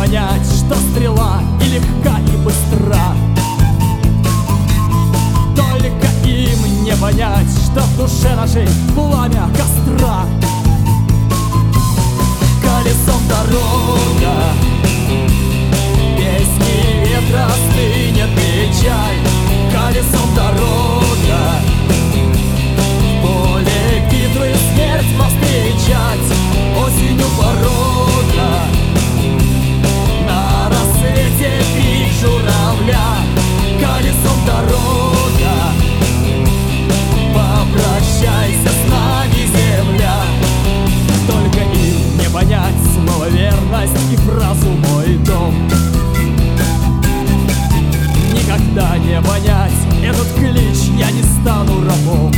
понять, что стрела и легка, и быстра. Только им не понять, что в душе нашей пламя костра. Колесом дорога, песни ветра стынет печаль. Колесом дорога, в поле битвы смерть повстречать. Осенью порога, на рассвете крик журавля. Колесом дорога, попрощайся с нами, земля. Только им не понять слово верность и фразу «мой дом». Никогда не понять этот клич «я не стану рабом».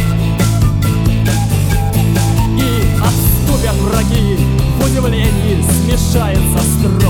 И отступят враги, в удивлении смешается строй.